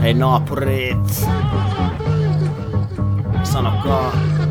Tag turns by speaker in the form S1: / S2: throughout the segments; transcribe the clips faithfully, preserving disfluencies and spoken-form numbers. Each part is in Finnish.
S1: Hei naapurit, sanokaa.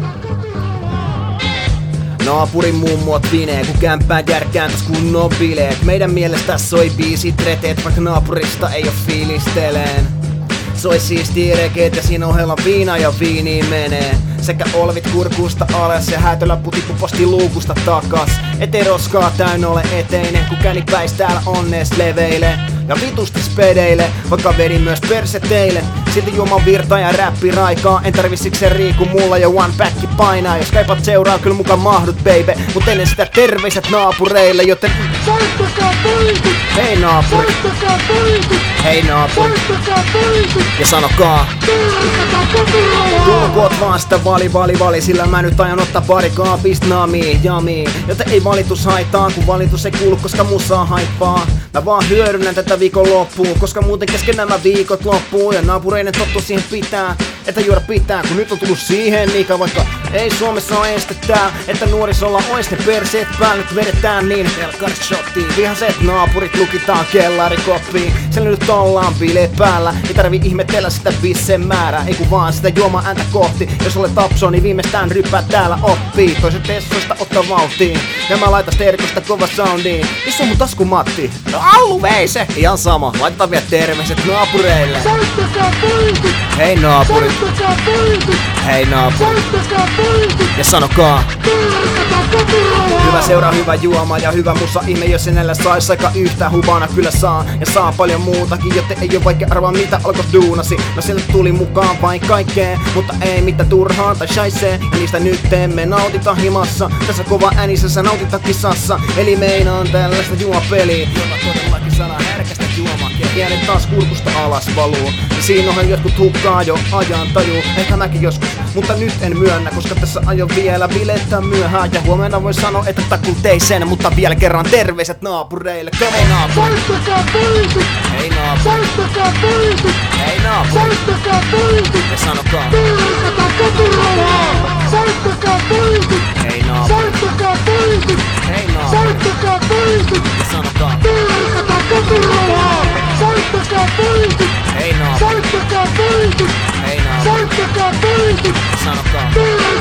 S1: Naapurin mummuot vinee, kun kämppään järkääntäs kunnon bileet. Meidän mielestä soi biisit reteet, vaikka naapurista ei oo fiilisteleen. Soi siistii rekeet ja siinä ohella viina ja viiniin menee. Sekä olvit kurkusta alas ja häätölappu tippu posti luukusta takas. Ettei roskaa täynnä ole eteinen, kun kännipäis täällä onnees leveile. Ja vitusti spedeille, vaikka vedin myös perse teille. Silti juoman virta ja räppi raikaa. En tarvi sikseen riiku mulla ja one packi painaa. Jos kaipat seuraa, kyllä mukaan mahdut baby. Mut ennen sitä terveiset naapureille, joten
S2: Soittakaa poliisit!
S1: hei naapuri,
S2: Soittakaa poliisit!
S1: hei naapuri,
S2: Soittakaa poliisit!
S1: ja sanokaa.
S2: Turkataan kotirauhaa!
S1: Tulkoot vaan sitä vali vali vali, sillä mä nyt aion ottaa pari kaapista namiin, jamiin. Joten ei valitus haittaa, kun valitus ei kuulu, koska musaa haippaa. Mä vaan hyödynnän tätä viikon loppuun, koska muuten kesken nämä viikot loppuu. Ja naapureiden tottu siihen pitää, että juoda pitää, kun nyt on tullut siihen mikä vaikka ei Suomessa oo estettä, että nuorisolla ois ne perseet päällä, nyt vedetään niin helkkarit shottiin. Vihaset naapurit lukitaan kellarikoppiin, siellä nyt ollaan bileet päällä. Ei tarvi ihmetellä sitä bissen määrää, ei kun vaan sitä juomaa ääntä kohti. Jos olet tapso, niin viimeistään ryppää täällä oppii. Toiset tessoista ottaa vauhtiin, ja mä laitan stereosta kova soundiin. Missä on mun tasku Matti? No Allu vei se! Ihan sama, laitetaan vielä terveiset naapureille.
S2: Soittakaa poliisit!
S1: Hei naapurit,
S2: Soittakaa poliisit!
S1: hei naapurit,
S2: Soittakaa poliisit!
S1: ja sanokaa.
S2: Turkataan kotirauhaa!
S1: Hyvä seuraa, hyvä juoma ja hyvä musa ihme, jos en näillä sais aika yhtä hubana kyllä saa. Ja saa paljon muutakin, joten ei oo vaikea arvaa mitä alkoi duunasi. No sieltä tuli mukaan vain kaikkeen, mutta ei mitään turhaan tai shaisee. Ja niistä nyt emme nautita himassa, tässä kova äänisessä nautita kisassa. Eli meinaan tällaista juopeliä, jolla todellakin sana herkästä juomakea. Pienet taas kurkusta alas valuu, ja siinä on jotkut hukkaa jo ajan taju. Ehkä mäkin joskus, mutta nyt en myönnä, koska tässä aion vielä bilettää myöhään. Ja huomenna voin sanoa, että takuu teisen, mutta vielä kerran terveiset naapureille. Hei naapuri,
S2: Soittakaa poliisit!
S1: hei naapuri,
S2: Soittakaa poliisit!
S1: hei naapuri,
S2: Soittakaa poliisit!
S1: ja sanokaa.
S2: Turkataan kotirauhaa! Soittakaa poliisit!
S1: Hei naapuri,
S2: Soittakaa poliisit!
S1: hei naapuri,
S2: Soittakaa poliisit!
S1: ja sanokaa.
S2: Turkataan kotirauhaa! Soittakaa poliisit!
S1: Hei naapuri,
S2: Soittakaa poliisit!
S1: hei naapuri,
S2: Soittakaa poliisit!
S1: ja sanokaa.
S2: Turkataan